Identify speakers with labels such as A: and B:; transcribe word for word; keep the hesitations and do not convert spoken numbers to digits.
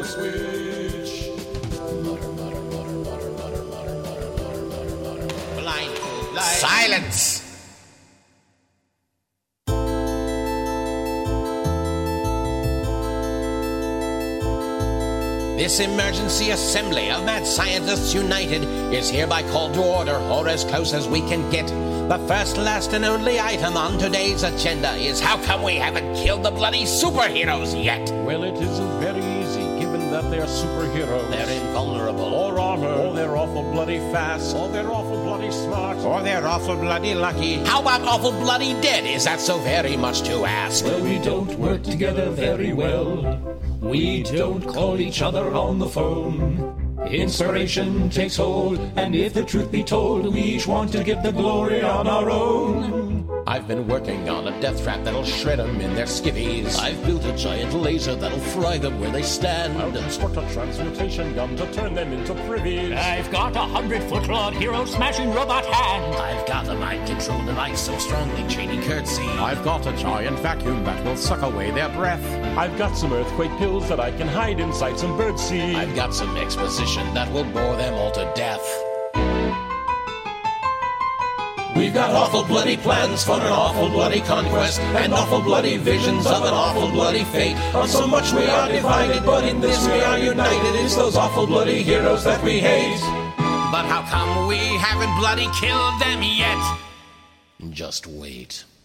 A: switch. Mutter, mutter, mutter, mutter, mutter, mutter, mutter, mutter, mutter, mutter, mutter. Blind, blind.
B: Silence! This emergency assembly of mad scientists united is hereby called to order, or as close as we can get. The first, last, and only item on today's agenda is how come we haven't killed the bloody superheroes yet?
C: Well, it isn't very easy, given that they're superheroes.
B: They're invulnerable.
C: Or armor. Or they're awful bloody fast. Or they're awful bloody smart.
B: Or they're awful bloody lucky. How about awful bloody dead? Is that so very much to ask?
A: Well, we don't work together very well. We don't call each other on the phone. Inspiration takes hold, and if the truth be told, we each want to get the glory on our own.
C: I've been working on a death trap that'll shred them in their skivvies.
A: I've built a giant laser that'll fry them where they stand.
C: I'll construct a transmutation gun to turn them into privies.
D: I've got a hundred-foot-long hero-smashing robot hand.
A: I've got a mind-control device so strong they chain curtsy.
C: I've got a giant vacuum that will suck away their breath. I've got some earthquake pills that I can hide inside some birdseed.
A: I've got some exposition that will bore them all to death. We've got awful bloody plans for an awful bloody conquest, and awful bloody visions of an awful bloody fate. On so much we are divided, but in this we are united. It's those awful bloody heroes that we hate.
B: But how come we haven't bloody killed them yet?
A: Just wait.